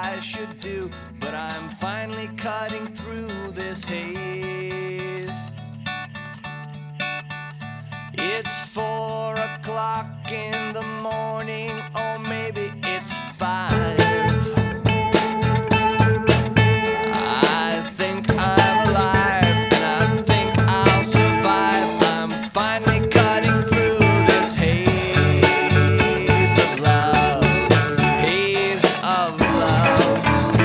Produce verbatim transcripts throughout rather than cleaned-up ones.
I should do, but I'm finally cutting through this haze. It's four o'clock in the morning, or maybe it's five. I think I'm alive, and I think I'll survive. I'm finally cutting through this haze of love, haze of love.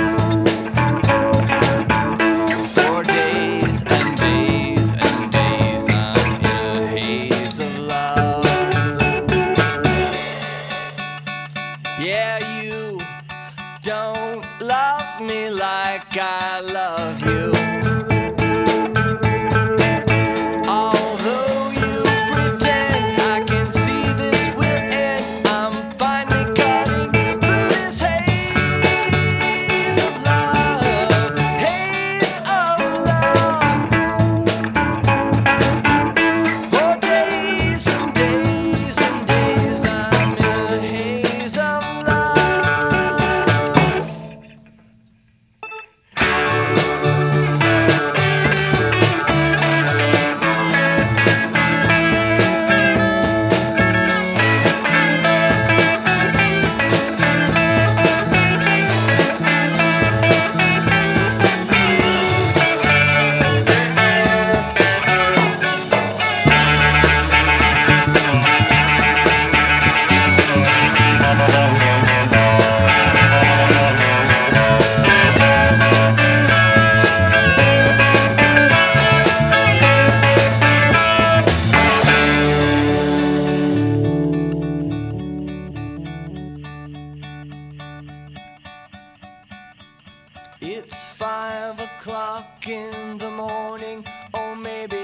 For days and days and days, I'm in a haze of love. Yeah, you don't love me like I love you. Although you pretend, I can see this will end. I'm finally cutting through this haze of love, haze of love. For days and days and days, I'm in a haze of love. It's five o'clock in the morning, or maybe